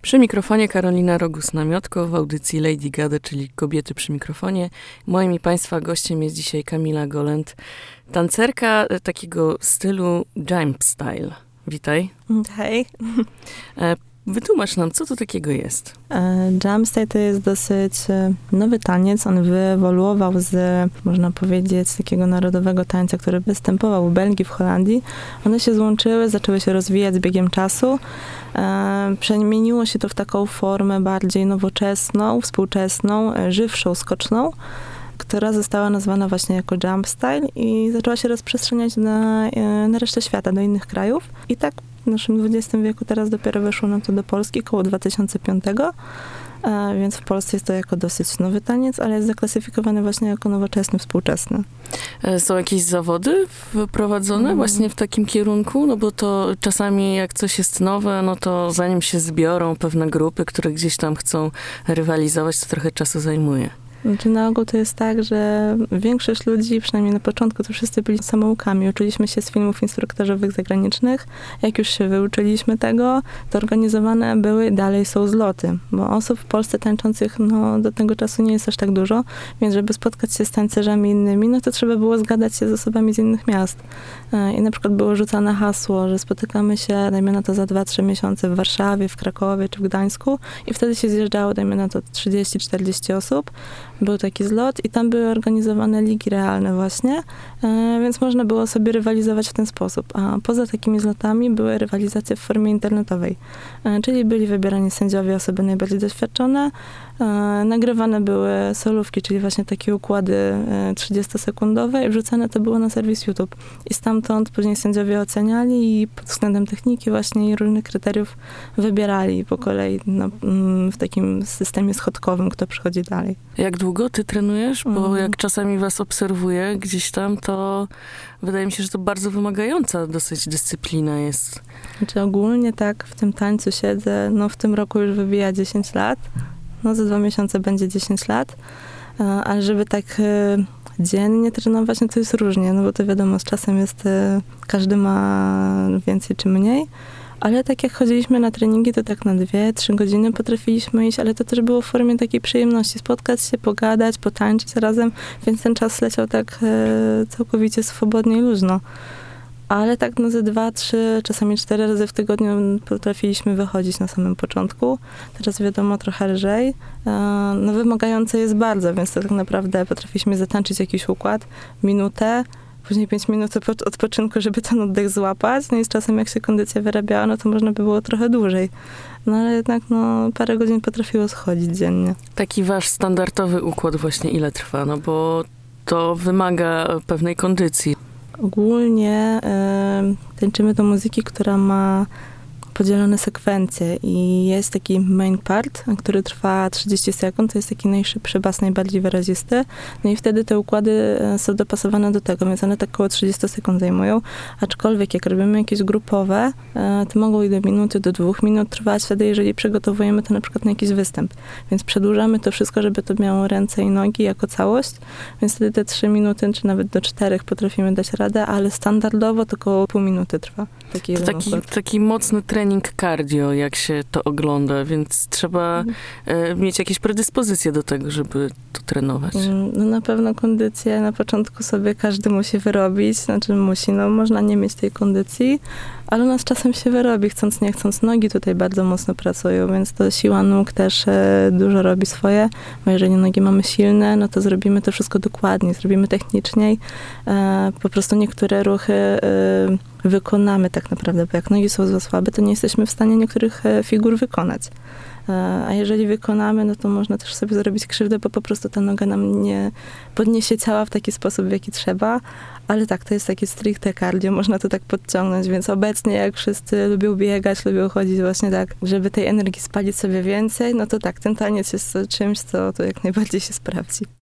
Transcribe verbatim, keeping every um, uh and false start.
Przy mikrofonie Karolina Rogus-Namiotko w audycji Lady Gady, czyli Kobiety przy mikrofonie. Moim i Państwa gościem jest dzisiaj Kamila Golent, tancerka takiego stylu jump style. Witaj. Hej. Wytłumacz nam, co to takiego jest? Jump style to jest dosyć nowy taniec. On wyewoluował z, można powiedzieć, z takiego narodowego tańca, który występował w Belgii, w Holandii. One się złączyły, zaczęły się rozwijać z biegiem czasu. Przemieniło się to w taką formę bardziej nowoczesną, współczesną, żywszą, skoczną, która została nazwana właśnie jako jump style i zaczęła się rozprzestrzeniać na, na resztę świata, do innych krajów. I tak w naszym dwudziestym wieku teraz dopiero weszło nam to do Polski, koło dwa tysiące piątego, więc w Polsce jest to jako dosyć nowy taniec, ale jest zaklasyfikowany właśnie jako nowoczesny, współczesny. Są jakieś zawody wprowadzone mm. właśnie w takim kierunku? No bo to czasami jak coś jest nowe, no to zanim się zbiorą pewne grupy, które gdzieś tam chcą rywalizować, to trochę czasu zajmuje. Znaczy na ogół to jest tak, że większość ludzi, przynajmniej na początku, to wszyscy byli samoukami. Uczyliśmy się z filmów instruktażowych zagranicznych. Jak już się wyuczyliśmy tego, to organizowane były, dalej są zloty. Bo osób w Polsce tańczących, no do tego czasu nie jest aż tak dużo, więc żeby spotkać się z tańcerzami innymi, no to trzeba było zgadać się z osobami z innych miast. I na przykład było rzucane hasło, że spotykamy się, dajmy na to za dwa trzy miesiące w Warszawie, w Krakowie czy w Gdańsku i wtedy się zjeżdżało, dajmy na to trzydzieści czterdzieści osób. Był taki zlot i tam były organizowane ligi realne właśnie, e, więc można było sobie rywalizować w ten sposób. A poza takimi zlotami były rywalizacje w formie internetowej, e, czyli byli wybierani sędziowie, osoby najbardziej doświadczone, e, nagrywane były solówki, czyli właśnie takie układy e, trzydziestosekundowe i wrzucane to było na serwis YouTube. I stamtąd później sędziowie oceniali i pod względem techniki właśnie i różnych kryteriów wybierali po kolei no, w takim systemie schodkowym, kto przychodzi dalej. Jak długo ty trenujesz? Bo mm. jak czasami was obserwuję gdzieś tam, to wydaje mi się, że to bardzo wymagająca dosyć dyscyplina jest. Znaczy ogólnie tak w tym tańcu siedzę, no w tym roku już wybija dziesięć lat, no za dwa miesiące będzie dziesięć lat, ale żeby tak dziennie trenować, no to jest różnie, no bo to wiadomo, z czasem jest, każdy ma więcej czy mniej. Ale tak jak chodziliśmy na treningi, to tak na dwie, trzy godziny potrafiliśmy iść, ale to też było w formie takiej przyjemności. Spotkać się, pogadać, potańczyć razem, więc ten czas leciał tak e, całkowicie swobodnie i luźno. Ale tak no ze dwa, trzy, czasami cztery razy w tygodniu potrafiliśmy wychodzić na samym początku. Teraz wiadomo trochę lżej. E, no wymagające jest bardzo, więc to tak naprawdę potrafiliśmy zatańczyć jakiś układ, minutę, później pięć minut odpoczynku, żeby ten oddech złapać. No i z czasem, jak się kondycja wyrabiała, no to można by było trochę dłużej. No ale jednak no, parę godzin potrafiło schodzić dziennie. Taki wasz standardowy układ właśnie ile trwa? No bo to wymaga pewnej kondycji. Ogólnie y, tańczymy do muzyki, która ma podzielone sekwencje i jest taki main part, który trwa trzydzieści sekund, to jest taki najszybszy bas, najbardziej wyrazisty. No i wtedy te układy są dopasowane do tego, więc one tak około trzydzieści sekund zajmują. Aczkolwiek jak robimy jakieś grupowe, to mogą i do minuty, do dwóch minut trwać, wtedy jeżeli przygotowujemy to na przykład na jakiś występ. Więc przedłużamy to wszystko, żeby to miało ręce i nogi jako całość, więc wtedy te trzy minuty, czy nawet do czterech potrafimy dać radę, ale standardowo to około pół minuty trwa. Taki to taki, taki mocny trening cardio, jak się to ogląda, więc trzeba e, mieć jakieś predyspozycje do tego, żeby to trenować. No na pewno kondycję na początku sobie każdy musi wyrobić, znaczy musi, no można nie mieć tej kondycji, ale ona z czasem się wyrobi, chcąc nie chcąc. Nogi tutaj bardzo mocno pracują, więc to siła nóg też e, dużo robi swoje, bo jeżeli nogi mamy silne, no to zrobimy to wszystko dokładniej, zrobimy techniczniej, e, po prostu niektóre ruchy e, wykonamy tak naprawdę, bo jak nogi są za słabe, to nie jesteśmy w stanie niektórych e, figur wykonać. A jeżeli wykonamy, no to można też sobie zrobić krzywdę, bo po prostu ta noga nam nie podniesie ciała w taki sposób, w jaki trzeba. Ale tak, to jest takie stricte cardio, można to tak podciągnąć, więc obecnie jak wszyscy lubią biegać, lubią chodzić właśnie tak, żeby tej energii spalić sobie więcej, no to tak, ten taniec jest czymś, co to jak najbardziej się sprawdzi.